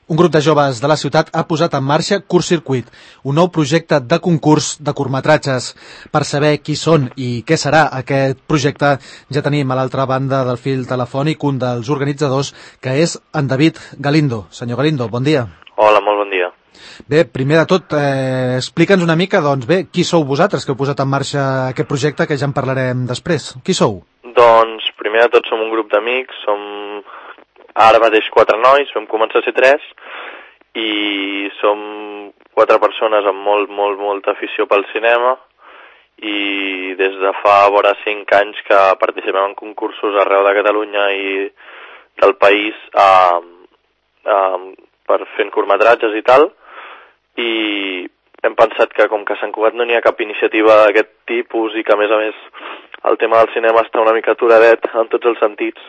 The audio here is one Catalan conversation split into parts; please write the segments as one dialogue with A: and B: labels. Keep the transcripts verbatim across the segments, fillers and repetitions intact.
A: Un grup de joves de la ciutat ha posat en marxa Curt Circuit, un nou projecte de concurs de curtmetratges. Per saber qui són i què serà aquest projecte, ja tenim a l'altra banda del fil telefònic un dels organitzadors, que és en David Galindo. Senyor Galindo, bon dia.
B: Hola, molt bon dia.
A: Bé, primer de tot, eh, explica'ns una mica, doncs bé, qui sou vosaltres que heu posat en marxa aquest projecte, que ja en parlarem després. Qui sou?
B: Doncs, primer de tot som un grup d'amics, som ara mateix quatre nois, vam començar a ser tres, i som quatre persones amb molt, molt, molta afició pel cinema, i des de fa vora cinc anys que participem en concursos arreu de Catalunya i del país a, a, per fent curtmetratges i tal, i hem pensat que com que a Sant Cugat no n'hi ha cap iniciativa d'aquest tipus i que a més a més el tema del cinema està una mica aturadet en tots els sentits,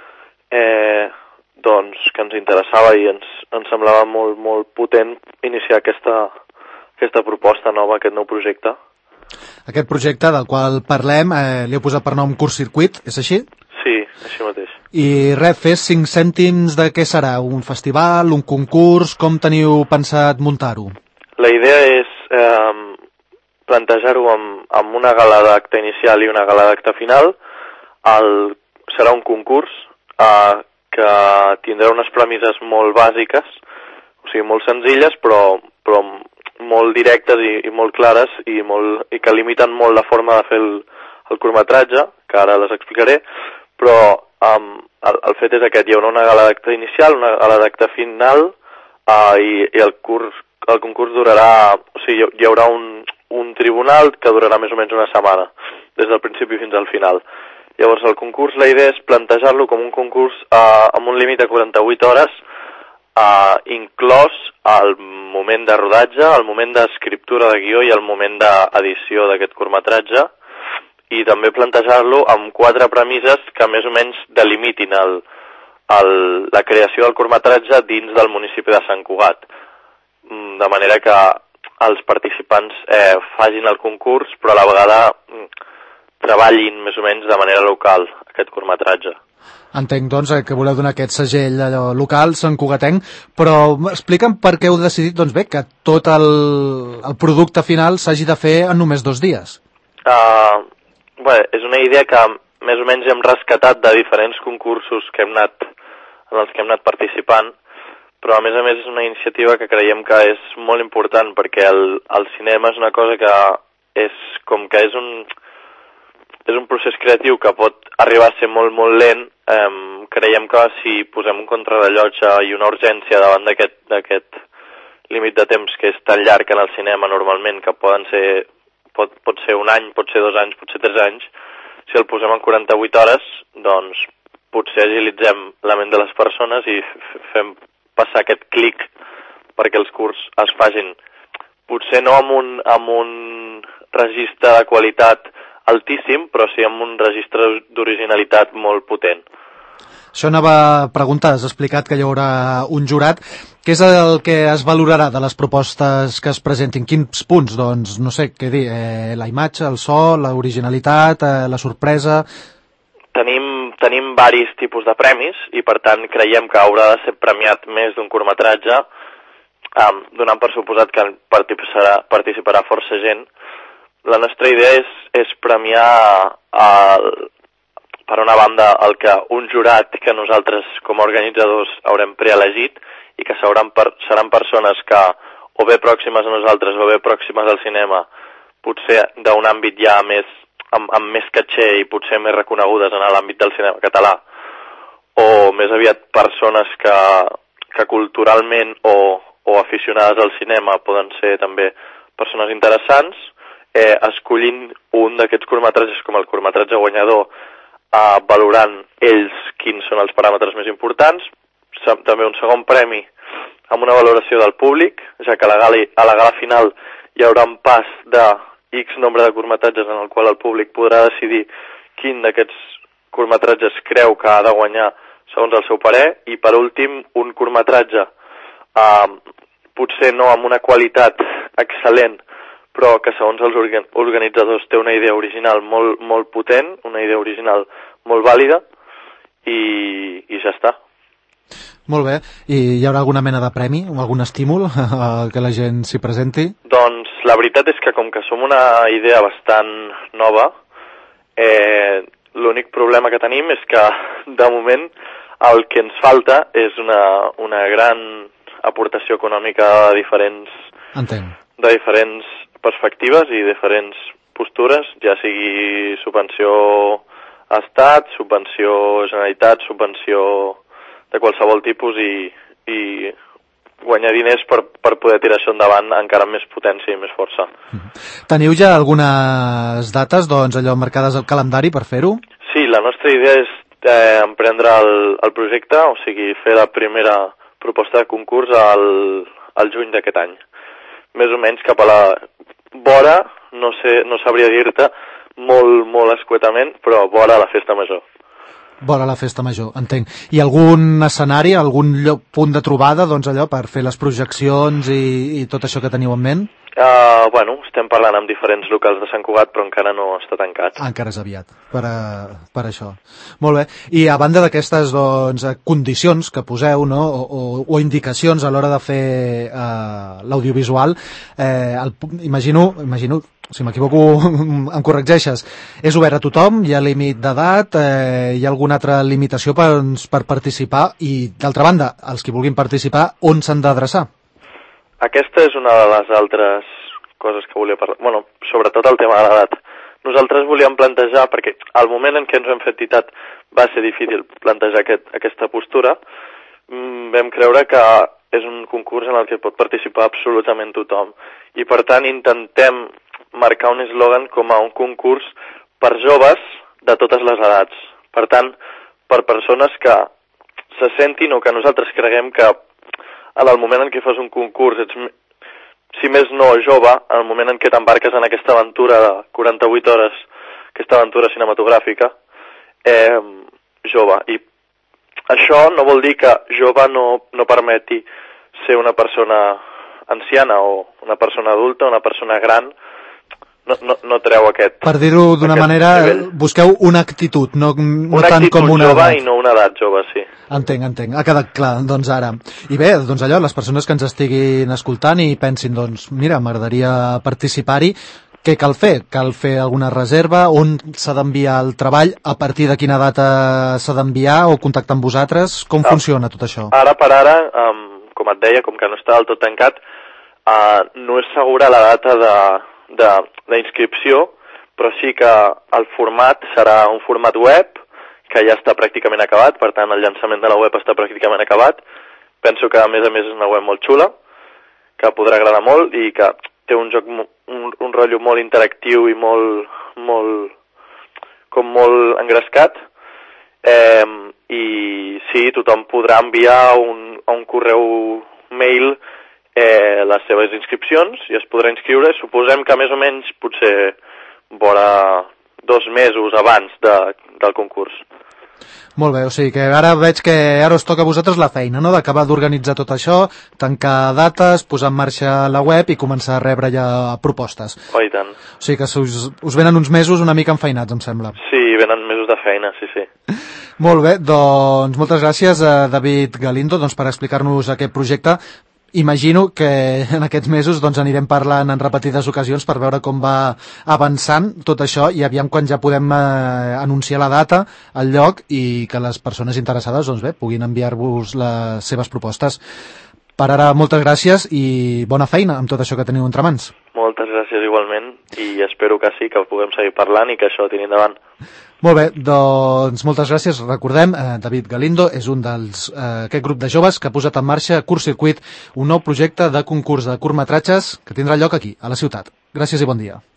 B: eh, doncs que ens interessava i ens, ens semblava molt, molt potent iniciar aquesta, aquesta proposta nova, aquest nou projecte.
A: Aquest projecte del qual parlem, eh, li heu posat per nom Curt Circuit, és així?
B: Sí, així mateix.
A: I res, fes cinc cèntims de què serà? Un festival, un concurs? Com teniu pensat muntar-ho?
B: La idea és eh, plantejar-ho amb, amb una gala d'acte inicial i una gala d'acte final. El, serà un concurs eh, que tindrà unes premisses molt bàsiques, o sigui, molt senzilles, però, però molt directes i, i molt clares i, molt, i que limiten molt la forma de fer el, el curtmetratge, que ara les explicaré, però um, el, el fet és aquest, hi haurà una gala d'acte inicial, una gala d'acte final, uh, i, i el, curs, el concurs durarà, o sigui, hi haurà un, un tribunal que durarà més o menys una setmana, des del principi fins al final. Llavors, el concurs, la idea és plantejar-lo com un concurs uh, amb un límit de quaranta-vuit hores, uh, inclòs el moment de rodatge, el moment d'escriptura de guió i el moment d'edició d'aquest curtmetratge, i també plantejar-lo amb quatre premisses que més o menys delimitin el, el, la creació del curtmetratge dins del municipi de Sant Cugat. De manera que els participants eh, facin el concurs, però a la vegada treballin més o menys de manera local aquest curtmetratge.
A: Entenc, doncs, que voleu donar aquest segell allò, local, santcugatenc, però explica'm per què heu decidit, doncs bé, que tot el, el producte final s'hagi de fer en només dos dies.
B: Uh, bé, és una idea que més o menys hem rescatat de diferents concursos que hem anat, en els que hem anat participant, però a més a més és una iniciativa que creiem que és molt important perquè el, el cinema és una cosa que és com que és un... és un procés creatiu que pot arribar a ser molt, molt lent. Eh, creiem que si posem un contrarrellotge i una urgència davant d'aquest d'aquest límit de temps que és tan llarg en el cinema normalment, que poden ser, pot, pot ser un any, pot ser dos anys, pot ser tres anys, si el posem en quaranta-vuit hores, doncs potser agilitzem la ment de les persones i fem passar aquest clic perquè els curts es facin, potser no amb un, amb un registre de qualitat altíssim, però sí amb un registre d'originalitat molt potent.
A: Això anava a preguntar, has explicat que hi haurà un jurat. Què és el que es valorarà de les propostes que es presentin? Quins punts? Doncs, no sé què dir, eh, la imatge, el so, l'originalitat, eh, la sorpresa...
B: Tenim, tenim varis tipus de premis i, per tant, creiem que haurà de ser premiat més d'un curtmetratge, eh, donant per suposat que participarà, participarà força gent. La nostra idea és, és premiar, el, per una banda, el que un jurat que nosaltres com a organitzadors haurem preelegit i que seran, per, seran persones que o bé pròximes a nosaltres o bé pròximes al cinema, potser d'un àmbit ja més, amb, amb més caché i potser més reconegudes en l'àmbit del cinema català, o més aviat persones que, que culturalment o, o aficionades al cinema poden ser també persones interessants, Eh, escollint un d'aquests curtmetratges com el curtmetratge guanyador, eh, valorant ells quins són els paràmetres més importants, també un segon premi amb una valoració del públic, ja que a la gala, a la gala final hi haurà un pas de X nombre de curtmetratges en el qual el públic podrà decidir quin d'aquests curtmetratges creu que ha de guanyar segons el seu parer, i per últim un curtmetratge eh, potser no amb una qualitat excel·lent, però que segons els organitzadors té una idea original molt, molt potent, una idea original molt vàlida, i, i ja està.
A: Molt bé. I hi haurà alguna mena de premi o algun estímul que la gent s'hi presenti?
B: Doncs la veritat és que com que som una idea bastant nova, eh, l'únic problema que tenim és que de moment el que ens falta és una, una gran aportació econòmica de diferents,
A: Entenc.
B: de diferents perspectives i diferents postures, ja sigui subvenció Estat, subvenció Generalitat, subvenció de qualsevol tipus i, i guanyar diners per, per poder tirar això endavant encara amb més potència i més força.
A: Teniu ja algunes dates, doncs, allò marcades al calendari per fer-ho?
B: Sí, la nostra idea és eh, emprendre el, el projecte, o sigui, fer la primera proposta de concurs al, al juny d'aquest any. Més o menys cap a la vora, no sé, no sabria dir-te molt, molt escuetament, però vora la festa major.
A: Vora la festa major, entenc. I algun escenari, algun lloc, punt de trobada, doncs allò, per fer les projeccions i, i tot això que teniu en ment?
B: Uh, bueno, estem parlant amb diferents locals de Sant Cugat, però encara no està tancat.
A: Ah, encara és aviat, per, a, per això. Molt bé. I a banda d'aquestes doncs, condicions que poseu, no?, o, o, o indicacions a l'hora de fer uh, l'audiovisual, eh, el, imagino, imagino, si m'equivoco em corregeixes, és obert a tothom, hi ha límit d'edat, eh, hi ha alguna altra limitació per, per participar i, d'altra banda, els que vulguin participar, on s'han d'adreçar?
B: Aquesta és una de les altres coses que volia parlar. Bueno, sobretot el tema de l'edat. Nosaltres volíem plantejar, perquè al moment en què ens hem fet entitat va ser difícil plantejar aquest, aquesta postura, vam creure que és un concurs en el que pot participar absolutament tothom. I per tant intentem marcar un eslògan com a un concurs per joves de totes les edats. Per tant, per persones que se sentin o que nosaltres creguem que en el moment en què fas un concurs ets, si més no jove, en el moment en què t'embarques en aquesta aventura de quaranta-vuit hores, aquesta aventura cinematogràfica, eh, jove. I això no vol dir que jove no, no permeti ser una persona anciana o una persona adulta, una persona gran, no, no, no treu aquest...
A: Per dir-ho d'una manera, nivell. Busqueu una actitud, no, no
B: una
A: tant com una
B: jove
A: edat.
B: I no una edat jove, sí.
A: Entenc, entenc. Ha quedat clar, doncs ara. I bé, doncs allò, les persones que ens estiguin escoltant i pensin, doncs, mira, m'agradaria participar-hi, què cal fer? Cal fer alguna reserva? On s'ha d'enviar el treball? A partir de quina data s'ha d'enviar o contactar amb vosaltres? Com ah, funciona tot això?
B: Ara per ara, um, com et deia, com que no està del tot tancat, uh, no és segura la data de... de d'inscripció, però sí que el format serà un format web que ja està pràcticament acabat, per tant el llançament de la web està pràcticament acabat. Penso que a més a més és una web molt xula, que podrà agradar molt i que té un joc, un, un rotllo molt interactiu i molt, molt, com molt engrescat. Eh, I sí, tothom podrà enviar un, a un correu mail Eh, les seves inscripcions i es podrà inscriure. Suposem que més o menys potser vora dos mesos abans de, del concurs.
A: Molt bé, o sigui que ara veig que ara us toca a vosaltres la feina, no?, d'acabar d'organitzar tot això, tancar dates, posar en marxa la web i començar a rebre ja propostes.
B: Oh, i tant.
A: O sigui que us, us venen uns mesos una mica enfeinats, em sembla.
B: Sí, venen mesos de feina, sí, sí.
A: Molt bé, doncs moltes gràcies a David Galindo doncs, per explicar-nos aquest projecte. Imagino que en aquests mesos doncs, anirem parlant en repetides ocasions per veure com va avançant tot això i aviam quan ja podem eh, anunciar la data, el lloc i que les persones interessades doncs, bé, puguin enviar-vos les seves propostes. Per ara, moltes gràcies i bona feina amb tot això que teniu entre mans.
B: Moltes gràcies igualment i espero que sí, que puguem seguir parlant i que això tiri endavant.
A: Molt bé, doncs moltes gràcies. Recordem, eh, David Galindo és un dels eh, aquest grup de joves que ha posat en marxa Curt Circuit, un nou projecte de concurs de curtmetratges que tindrà lloc aquí, a la ciutat. Gràcies i bon dia.